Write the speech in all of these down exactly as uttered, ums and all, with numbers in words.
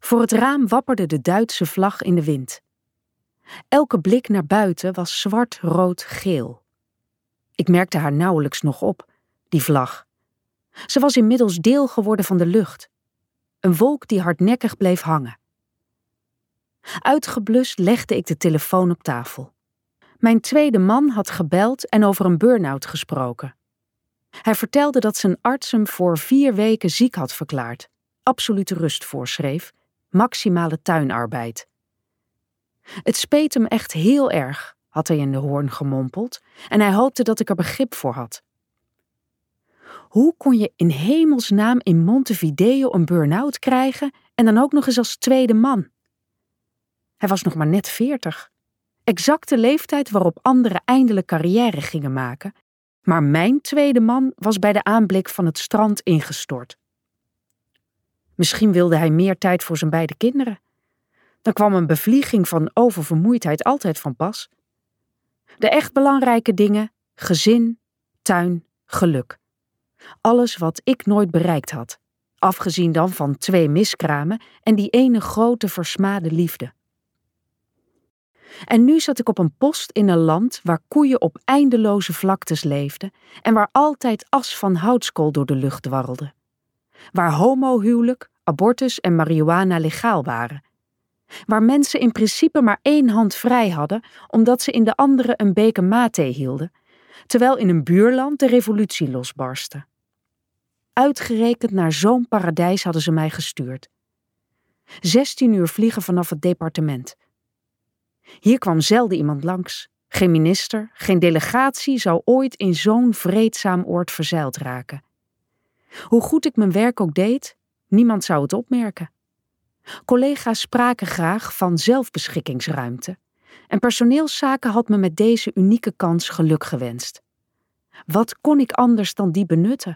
Voor het raam wapperde de Duitse vlag in de wind. Elke blik naar buiten was zwart, rood, geel. Ik merkte haar nauwelijks nog op, die vlag. Ze was inmiddels deel geworden van de lucht. Een wolk die hardnekkig bleef hangen. Uitgeblust legde ik de telefoon op tafel. Mijn tweede man had gebeld en over een burn-out gesproken. Hij vertelde dat zijn arts hem voor vier weken ziek had verklaard, absolute rust voorschreef, maximale tuinarbeid. Het speet hem echt heel erg, had hij in de hoorn gemompeld, en hij hoopte dat ik er begrip voor had. Hoe kon je in hemelsnaam in Montevideo een burn-out krijgen en dan ook nog eens als tweede man? Hij was nog maar net veertig. Exact de leeftijd waarop anderen eindelijk carrière gingen maken, maar mijn tweede man was bij de aanblik van het strand ingestort. Misschien wilde hij meer tijd voor zijn beide kinderen. Dan kwam een bevlieging van oververmoeidheid altijd van pas. De echt belangrijke dingen, gezin, tuin, geluk. Alles wat ik nooit bereikt had, afgezien dan van twee miskramen en die ene grote versmade liefde. En nu zat ik op een post in een land waar koeien op eindeloze vlaktes leefden en waar altijd as van houtskool door de lucht dwarrelde. Waar homohuwelijk, abortus en marihuana legaal waren. Waar mensen in principe maar één hand vrij hadden omdat ze in de andere een beker mate hielden, terwijl in een buurland de revolutie losbarstte. Uitgerekend naar zo'n paradijs hadden ze mij gestuurd. Zestien uur vliegen vanaf het departement. Hier kwam zelden iemand langs. Geen minister, geen delegatie zou ooit in zo'n vreedzaam oord verzeild raken. Hoe goed ik mijn werk ook deed, niemand zou het opmerken. Collega's spraken graag van zelfbeschikkingsruimte en personeelszaken had me met deze unieke kans geluk gewenst. Wat kon ik anders dan die benutten?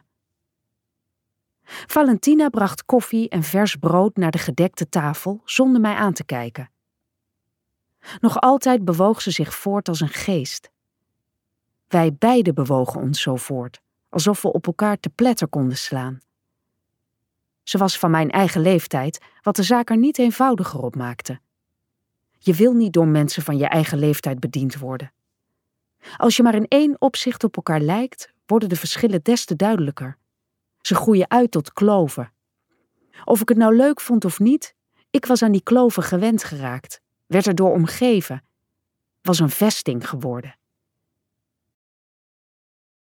Valentina bracht koffie en vers brood naar de gedekte tafel zonder mij aan te kijken. Nog altijd bewoog ze zich voort als een geest. Wij beiden bewogen ons zo voort, alsof we op elkaar te pletter konden slaan. Ze was van mijn eigen leeftijd, wat de zaak er niet eenvoudiger op maakte. Je wil niet door mensen van je eigen leeftijd bediend worden. Als je maar in één opzicht op elkaar lijkt, worden de verschillen des te duidelijker. Ze groeien uit tot kloven. Of ik het nou leuk vond of niet, ik was aan die kloven gewend geraakt, werd erdoor omgeven, was een vesting geworden.